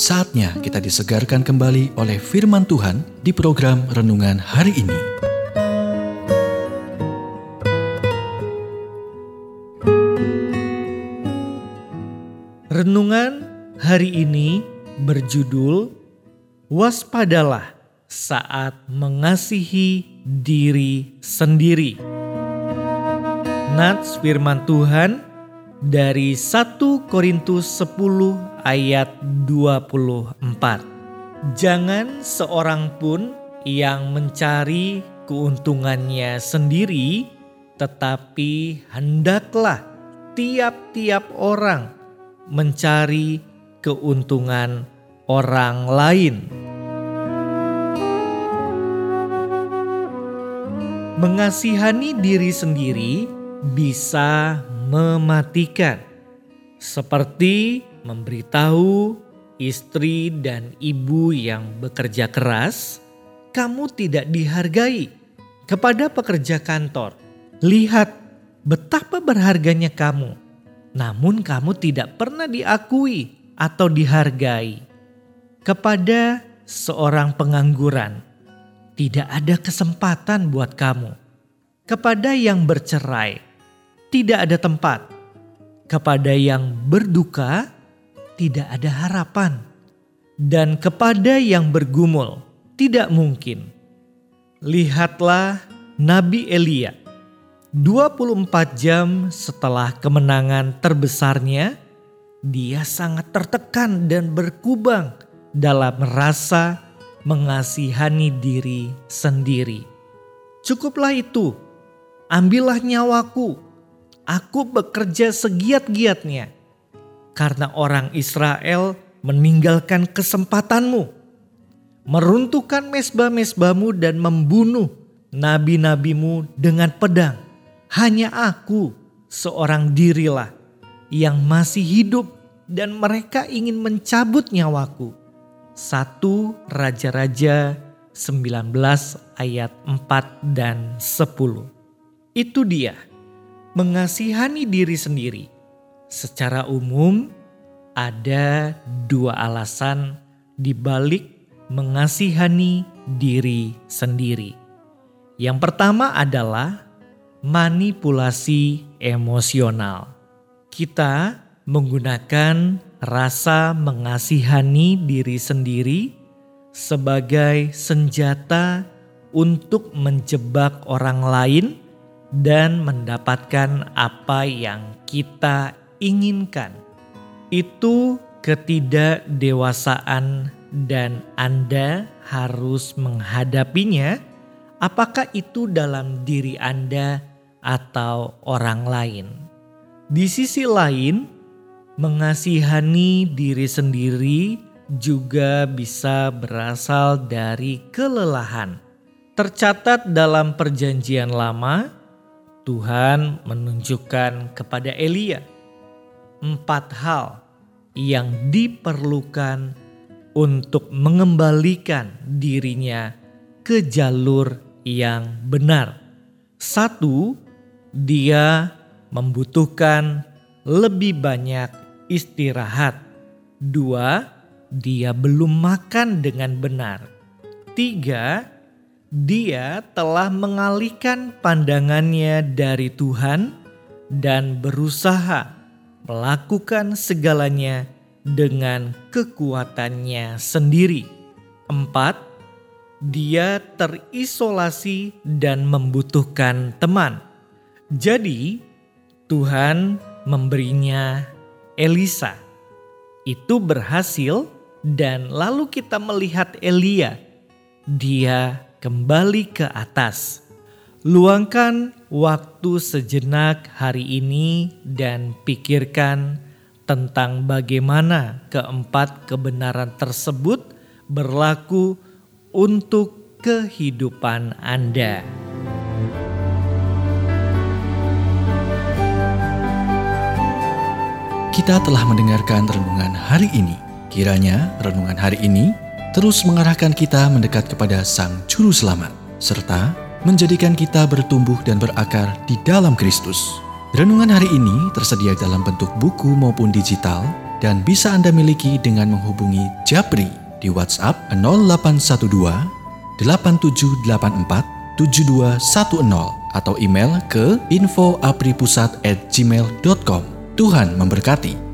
Saatnya kita disegarkan kembali oleh firman Tuhan di program Renungan Hari Ini. Renungan hari ini berjudul Waspadalah saat mengasihi diri sendiri. Nats firman Tuhan dari 1 Korintus 10 ayat 24. Jangan seorang pun yang mencari keuntungannya sendiri, tetapi hendaklah tiap-tiap orang mencari keuntungan orang lain. Mengasihani diri sendiri bisa mematikan, seperti memberitahu istri dan ibu yang bekerja keras, "Kamu tidak dihargai." Kepada pekerja kantor, "Lihat betapa berharganya kamu, namun kamu tidak pernah diakui atau dihargai." Kepada seorang pengangguran, "Tidak ada kesempatan buat kamu." Kepada yang bercerai, tidak ada tempat. Kepada yang berduka, tidak ada harapan. Dan kepada yang bergumul, tidak mungkin. Lihatlah Nabi Elia. 24 jam setelah kemenangan terbesarnya, dia sangat tertekan dan berkubang dalam rasa mengasihani diri sendiri. "Cukuplah itu, ambillah nyawaku. Aku bekerja segiat-giatnya. Karena orang Israel meninggalkan kesempatanmu, meruntuhkan mezbah-mezbahmu dan membunuh nabi-nabimu dengan pedang. Hanya aku seorang dirilah yang masih hidup dan mereka ingin mencabut nyawaku." 1 Raja-Raja 19 ayat 4 dan 10. Itu dia, mengasihani diri sendiri. Secara umum, ada dua alasan di balik mengasihani diri sendiri. Yang pertama adalah manipulasi emosional. Kita menggunakan rasa mengasihani diri sendiri sebagai senjata untuk menjebak orang lain dan mendapatkan apa yang kita inginkan. Itu ketidakdewasaan dan Anda harus menghadapinya, apakah itu dalam diri Anda atau orang lain. Di sisi lain, mengasihani diri sendiri juga bisa berasal dari kelelahan. Tercatat dalam Perjanjian Lama, Tuhan menunjukkan kepada Elia 4 hal yang diperlukan untuk mengembalikan dirinya ke jalur yang benar. 1, dia membutuhkan lebih banyak istirahat. 2, dia belum makan dengan benar. 3, dia telah mengalihkan pandangannya dari Tuhan dan berusaha melakukan segalanya dengan kekuatannya sendiri. 4, dia terisolasi dan membutuhkan teman. Jadi Tuhan memberinya Elisa. Itu berhasil dan lalu kita melihat Elia. Dia kembali ke atas. Luangkan waktu sejenak hari ini dan pikirkan tentang bagaimana keempat kebenaran tersebut berlaku untuk kehidupan Anda. Kita telah mendengarkan renungan hari ini. Kiranya renungan hari ini terus mengarahkan kita mendekat kepada Sang Juru Selamat, serta menjadikan kita bertumbuh dan berakar di dalam Kristus. Renungan hari ini tersedia dalam bentuk buku maupun digital dan bisa Anda miliki dengan menghubungi Japri di WhatsApp 0812 8784 7210 atau email ke info@apripusat@gmail.com. Tuhan memberkati.